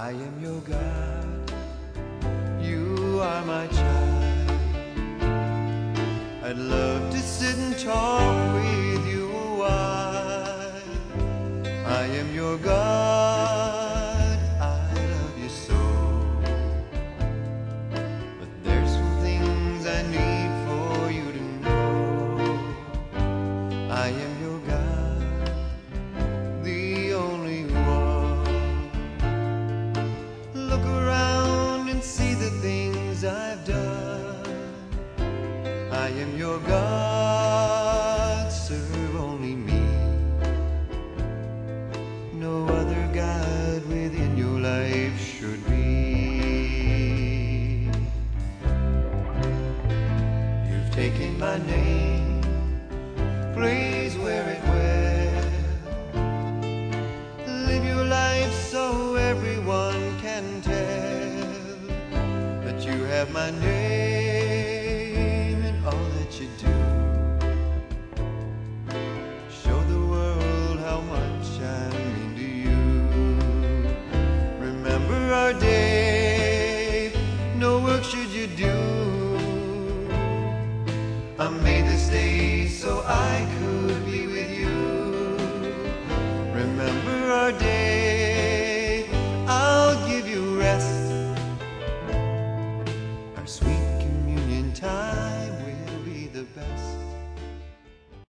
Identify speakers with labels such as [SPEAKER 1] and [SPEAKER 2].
[SPEAKER 1] I am your God, you are my child. I'd love to sit and talk with you a while. I am your God, I love you so. But there's some things I need for you to know. I am your God, the only one. Look around and see the things I've done. I am your God, serve only me. No other God within your life should be. You've taken my name, please wear it well. Live your life so everyone can tell that you have my name in all that you do. Show the world how much I mean to you. Remember our day, no work should you do. I made this day so I could